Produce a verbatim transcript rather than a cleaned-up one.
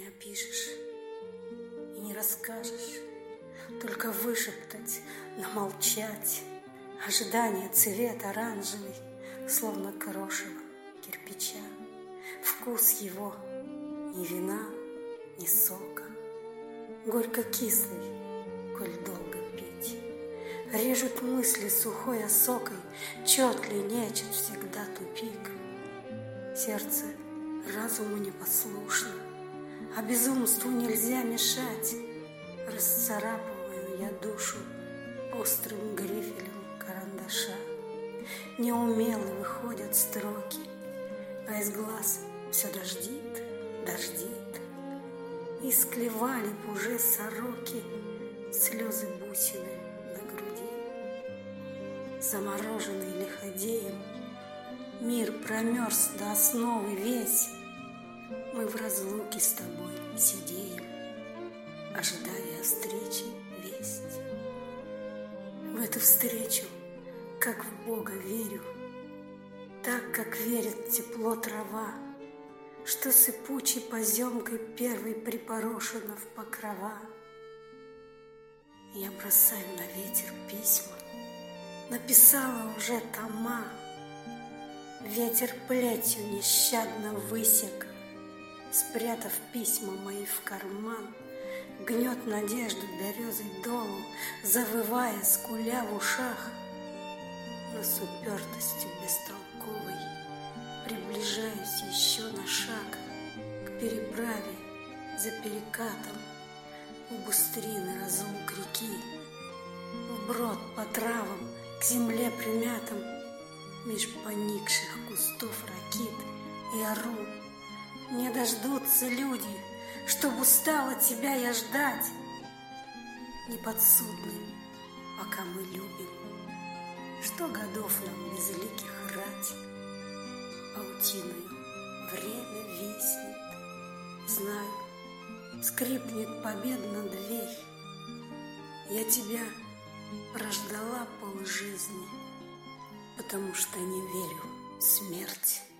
не опишешь и не расскажешь, только вышептать, но молчать. Ожидание цвет оранжевый, словно крошево кирпича. Вкус его ни вина, ни сока, горько-кислый, коль долго пить. Режут мысли сухой осокой, четли нечет всегда тупик. Сердце разуму непослушно, а безумству нельзя мешать. Расцарапываю я душу острым грифелем карандаша. Неумело выходят строки, а из глаз все дождит, дождит. И склевали б уже сороки слезы бусины на груди. Замороженный лиходеем, мир промерз до основы весь. Мы в разлуке с тобой сидеем, ожидая встречи весть. В эту встречу, как в Бога верю, так, как верит тепло трава, что сыпучей поземкой первой припорошена в покрова. Я бросаю на ветер письма, написала уже тома. Ветер плетью нещадно высек, спрятав письма мои в карман. Гнет надежду березой долу, завывая, скуля в ушах. Но с упертостью бестолковой приближаюсь еще на шаг к переправе за перекатом у быстрины разлук реки. Вброд по травам к земле примятым, меж поникших кустов ракит, и ору: не дождутся люди, чтоб устала тебя я ждать. Неподсудны, пока мы любим, что годов нам безликих рать. Паутиною время виснет, знаю, скрипнет победно дверь. Я тебя прождала полжизни, потому что не верю в смерть.